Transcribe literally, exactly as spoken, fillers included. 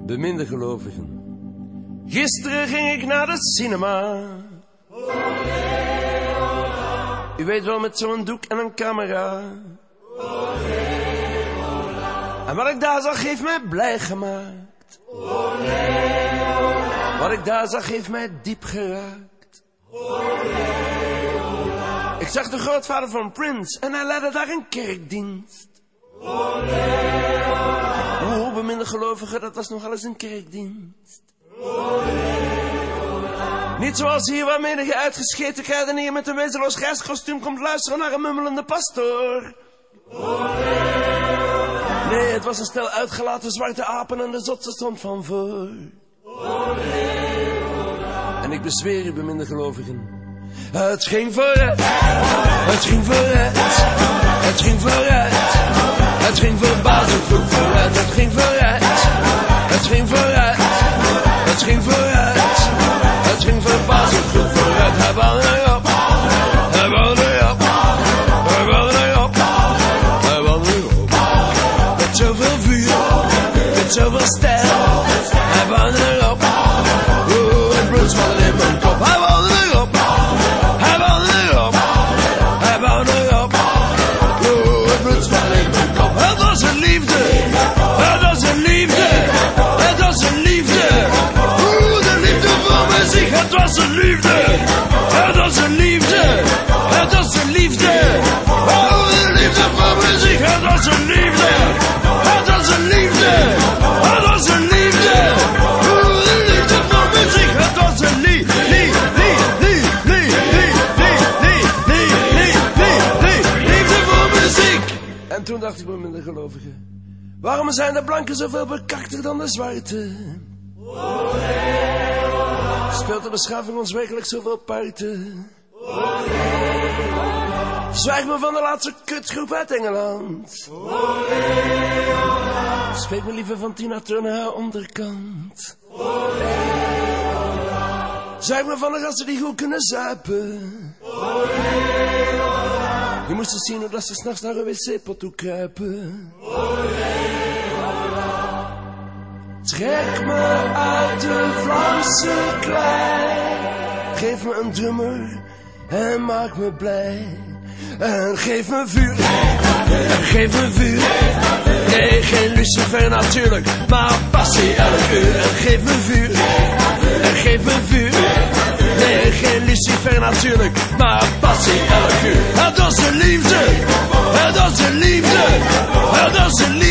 Beminde gelovigen, gisteren ging ik naar de cinema. U weet wel, met zo'n doek en een camera. En wat ik daar zag heeft mij blij gemaakt. Wat ik daar zag heeft mij diep geraakt. Ik zag de grootvader van Prince en hij leidde daar een kerkdienst. O, beminde gelovigen, dat was nogal eens een kerkdienst. Niet zoals hier waarmee je uitgescheten kruidenier met een wezenloos grijskostuum komt luisteren naar een mummelende pastoor. Nee, het was een stel uitgelaten zwarte apen en de zotse stond van voor. En ik bezweer u, beminde gelovigen, het ging vooruit, het ging vooruit, het ging vooruit, het ging verbazend goed vooruit, het ging vooruit, het ging vooruit, het ging vooruit, het ging verbazend goed vooruit. Hij wou erop, hij wou erop, hij wou erop, hij wou erop. Met zoveel vuur, met zoveel stijl, hij wou erop. Oeh, het bloed zwallen in mijn kop, hij wou erop, hij wou erop, hij wou erop. Oeh, het bloed zwallen in mijn kop. Het was een liefde, het was een liefde, het was een liefde. Oeh, de liefde voor muziek, het was een liefde, het was een liefde, het was een liefde. Oh, de liefde voor muziek, het was een liefde, het was een liefde, het was een liefde. Oeh, de liefde voor muziek, het was een liefde, liefde, liefde, liefde, liefde voor muziek. En toen dacht ik bij mijn gelovigen, waarom zijn de blanken zoveel bekakter dan de zwarte? Speelt de beschaving ons werkelijk zoveel parten? Zwijg me van de laatste kutgroep uit Engeland. Spreek me liever van Tina Turner haar onderkant. Zwijg me van de gasten die goed kunnen zuipen. Je moest eens zien hoe dat ze s'nachts naar een wc-pot toe kruipen. Trek me uit de Vlaamse klei. Geef me een drummer en maak me blij. En geef me vuur, en geef me vuur. Nee, geen Lucifer natuurlijk, maar passie elk uur. En geef me vuur, en geef me vuur. Nee, geen Lucifer natuurlijk, maar passie elk uur. Het was een liefde, het was een liefde, het was een liefde.